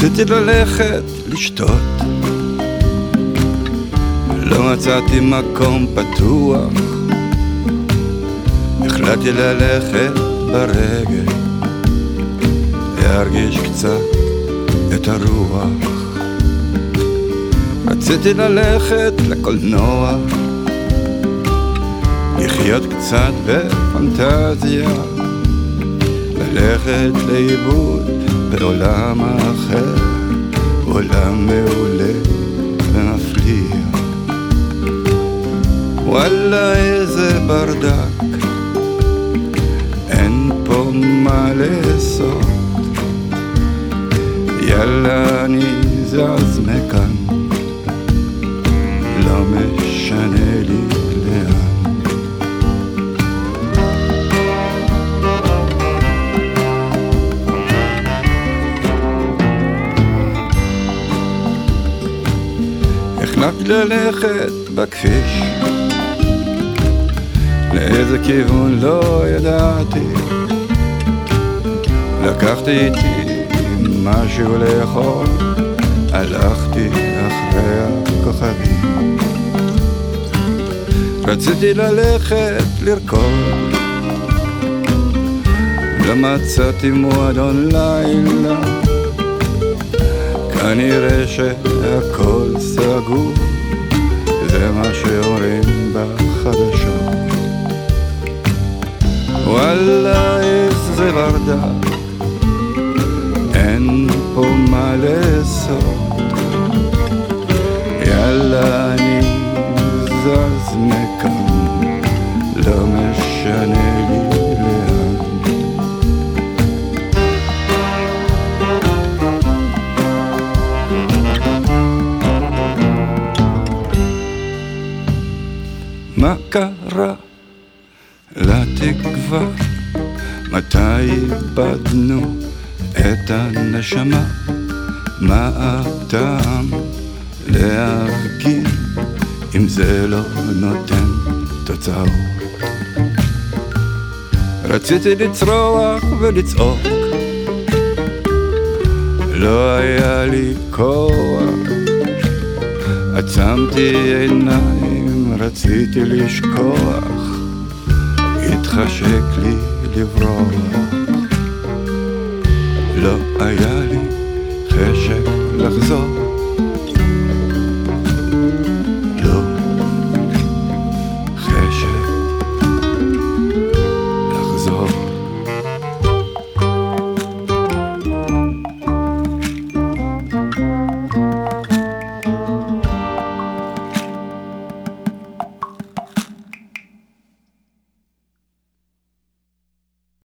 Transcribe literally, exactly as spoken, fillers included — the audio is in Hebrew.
רציתי ללכת לשתות, לא מצאתי מקום פתוח, החלטתי ללכת ברגל, להרגיש קצת את הרוח. רציתי ללכת לקולנוע, לחיות קצת בפנטזיה, ללכת לאיבוד בעולם אחר, עולם מעולה ומפליא. וואלה איזה ברדק, אין פה מה לעשות, יאללה אני זז מכאן, לא משנה לי לאן. החלטתי ללכת בכביש, לאיזה כיוון לא ידעתי, לקחתי איתי משהו לאכול, הלכתי אחרי הכוכבים. רציתי ללכת לרקוד, לא מצאתי מועדון לילה, כנראה שהכל סגור, זה מה שאומרים בחדשות. וואלה איזה ברדק, אין פה מה לעשות, יאללה אני זז מכאן, לא משנה לי לאן. מה קרה לתקווה? מתי איבדנו את הנשמה? מה הטעם להפגין אם זה לא נותן תוצאות? רציתי לצרוח ולצעוק, לא היה לי כוח, עצמתי עיניים, רציתי לשכוח, התחשק לי לברוח, לא היה לי חשק לחזור,